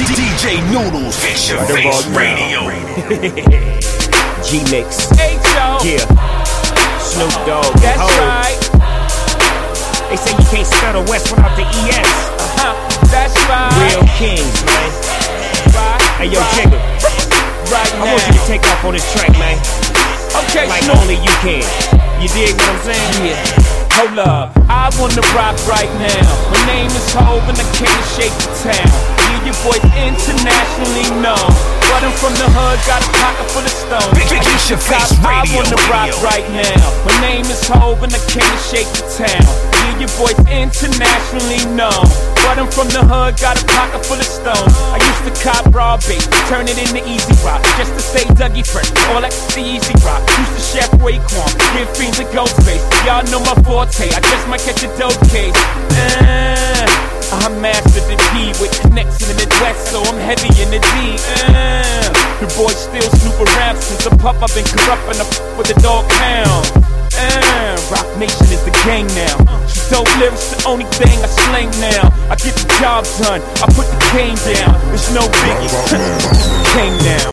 DJ Noodles, Fix Your Face Radio. G-Mix. H.O. Yeah. Snoop Dogg. That's right. They say you can't spell the West without the ES. That's right. Real kings, man. Right. Hey, yo, Jigga. Right I now. want you to take off on this track, man. Okay, Like Snoop. only you can. You dig what I'm saying? Yeah. Hold up, I wanna rock right now. My name is Hov and I came to shake the town. Yeah, your boy's internationally known, but I'm from the hood, got a pocket full of stones. Fix Your Face I Radio. wanna rock right now. My name is Hov and I came to shake the town. Yeah, your boy's internationally known, but I'm from the hood, got a pocket full of stones. I used to cop raw bait, turn it into easy rock, just to stay Dougie fresh. All like the easy rock. Used to chef Raekwon, give fiends a ghost face. Y'all know my forte, I just might catch a dope case. I mastered the D with connection in the West, so I'm heavy in the D. The boys still snoop around since a pup. I've been corrupting the with the dog pound. Rock Nation is the gang now. Dope lyrics the only thing I slang now. I get the job done, I put the cane down. There's no biggie, cane down.